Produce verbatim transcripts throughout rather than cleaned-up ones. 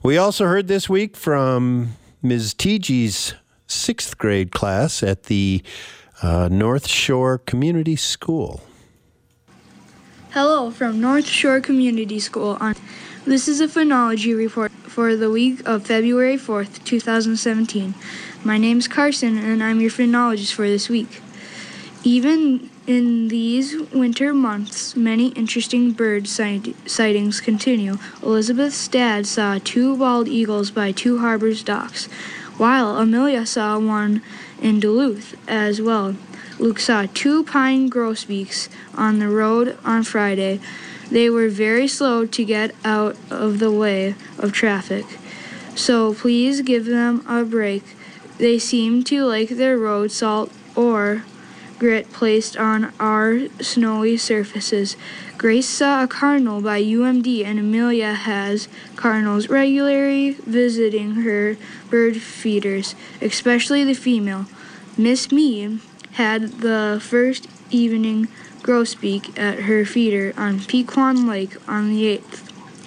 We also heard this week from Miz Teegee's sixth grade class at the uh, North Shore Community School. Hello from North Shore Community School. On This is a phonology report for the week of February fourth, two thousand seventeen. My name's Carson, and I'm your phonologist for this week. Even in these winter months, many interesting bird sight- sightings continue. Elizabeth's dad saw two bald eagles by Two Harbors docks, while Amelia saw one in Duluth as well. Luke saw two pine grosbeaks on the road on Friday. They were very slow to get out of the way of traffic, so please give them a break. They seem to like their road salt or grit placed on our snowy surfaces. Grace saw a cardinal by U M D, and Amelia has cardinals regularly visiting her bird feeders, especially the female. Miss Me had the first evening grosbeak at her feeder on Pequon Lake on the eighth.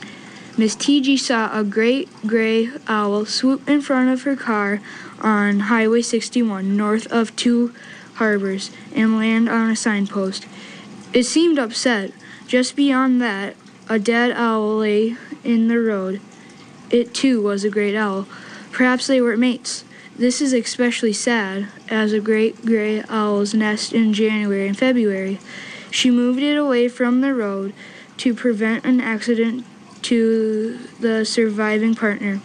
Miss Teegee saw a great gray owl swoop in front of her car on Highway sixty-one, north of Two Harbors, and land on a signpost. It seemed upset. Just beyond that, a dead owl lay in the road. It too was a great owl. Perhaps they were mates. This is especially sad, as a great gray owls nest in January and February. She moved it away from the road to prevent an accident to the surviving partner.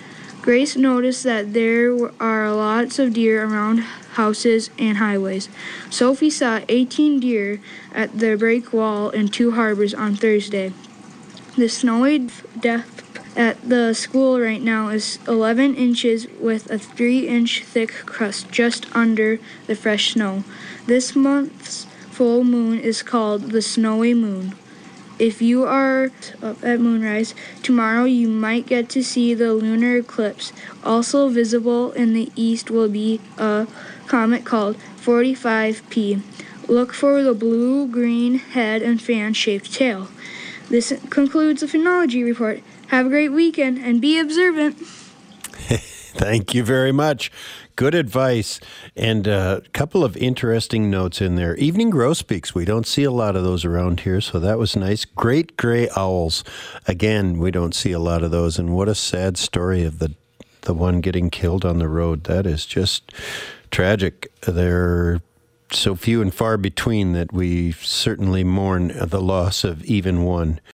Grace noticed that there are lots of deer around houses and highways. Sophie saw eighteen deer at the break wall in Two Harbors on Thursday. The snowy depth at the school right now is eleven inches with a three inch thick crust just under the fresh snow. This month's full moon is called the snowy moon. If you are up at moonrise tomorrow, you might get to see the lunar eclipse. Also visible in the east will be a comet called forty-five P. Look for the blue-green head and fan-shaped tail. This concludes the phonology report. Have a great weekend and be observant. Thank you very much. Good advice. And a couple of interesting notes in there. Evening grosbeaks. We don't see a lot of those around here, so that was nice. Great gray owls. Again, we don't see a lot of those. And what a sad story of the, the one getting killed on the road. That is just tragic. They're so few and far between that we certainly mourn the loss of even one.